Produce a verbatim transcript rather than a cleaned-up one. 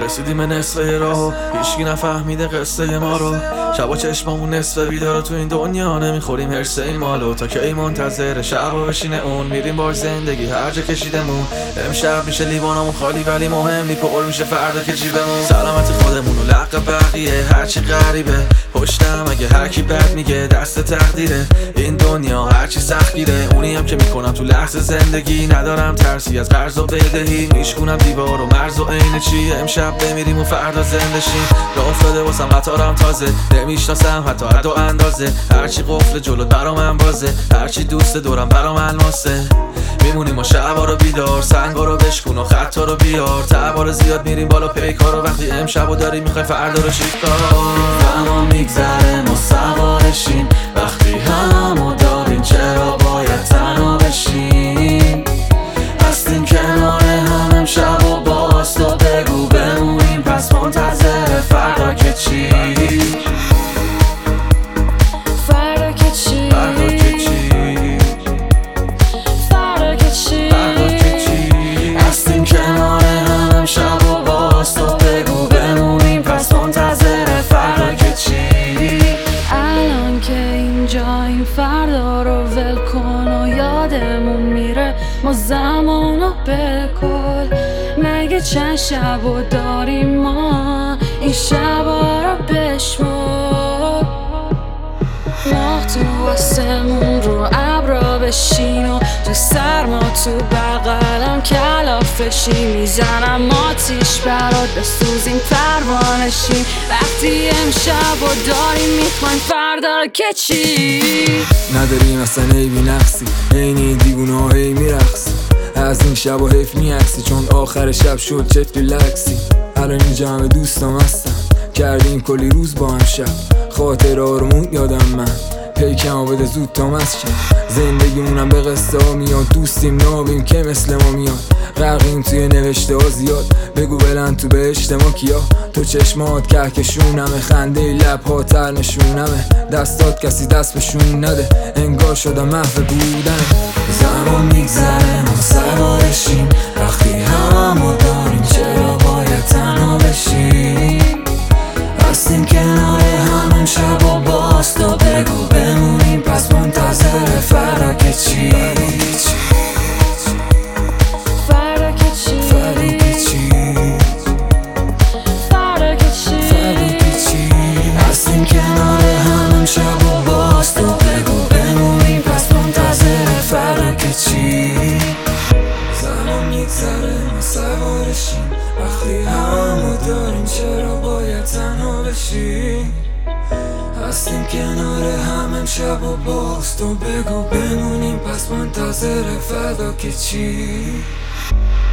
رسیدیم نصفه راهو، هیچکی نفهمیده قصه ما رو. شبا چشمامون نصف بیدار تو این دنیا، نمیخوریم هرسه این مالو. تا که ای منتظر شبا بشینه اون، میریم بار زندگی هر جا کشیدمون. امشب میشه لیوانمون خالی ولی مهم نی، پر میشه فردا که جیبمون. سلامتی خودمون و لق بقیه هرچی غریبه پشتم، اگه هرکی بد میگه دست تقدیره. این دنیا هرچی سختگیره، اونی هم که میکنم تو لحظه زندگی. ندارم ترسی از قرض و بدهی، میشکونم دیوار و مرز و عین چی. امشب بمیریم و فردا زنده شیم. راه افتاده واسم قطارم تازه، نمیشناسم حتی حد و اندازه. هرچی قفل جلو برا من بازه، هرچی دوست دورم برا من ماسه. میمونیم و شبا رو بیدار، سنگا رو بشکن و خطا رو بیار. تعبار زیاد میریم بالا پیکا رو، وقتی امشبو داریم میخوایم فردا رو چیکار. زمان میگذره ما سوارشیم، وقتی همو داریم چرا باید تنها بشیم. هستیم کنار هم امشب و باز تو بگو بمونیم، پس منتظر فردا که چی. فردا که چی، فردا که چی، فردا که چی، فردا که چی. هستیم کنار هم امشب و باز تو بگو بمونیم، پس منتظر فردا که چی. الان که اینجاییم فردا رو ول کن و یادمون میره ما زمانو بکل. مگه چند شبو داریم ما، این شبا رو بشمر. ماه تو آسمون رو ابرا بشین و تو سرما تو بغلم کلافشی. میزنم آتیش برات بسوزیم پروانشیم. وقتی امشب و داریم میخوایم فردا رو که چی. نداریم اصلا عیبی نقصی، عینی دیوونه ها هی میرقصی. از این شب و حیف میعکسی، چون آخر شب شد چت ریلکسی. الان اینجا همه دوستام هستم، کردیم کلی روز با هم شب. خاطر آرمون یادم من پیکم ها بده زود تا مسشم. زندگیمونم به قصه ها میاد، دوستیم نابیم که مثل ما میاد. غرقیم توی نوشته ها زیاد، بگو بلند تو بهشت ما کیا. تو چشمات کهکشونمه، خنده لب ها تر نشونمه. دستات کسی دست بشون نده، انگار شدم محو بودنه. زمان میگذره ما سوارشیم، وقتی همو داریم چرا باید تنها بشیم. هستیم کنار هم امشب و باز تو بگو بمونیم، پس منتظر فردا که چی. فردا که چی، فردا که چی، فردا که چی، فردا که چی. هستیم کنار هم امشب و باز تو بگو بمونیم، پس منتظر فردا که چی. زمان میگذره ما سوارشیم، وقتی همو داریم چرا باید تنها بشیم. هستیم کنار هم امشب و باز تو بگو بمونیم، پس منتظر فردا که چی.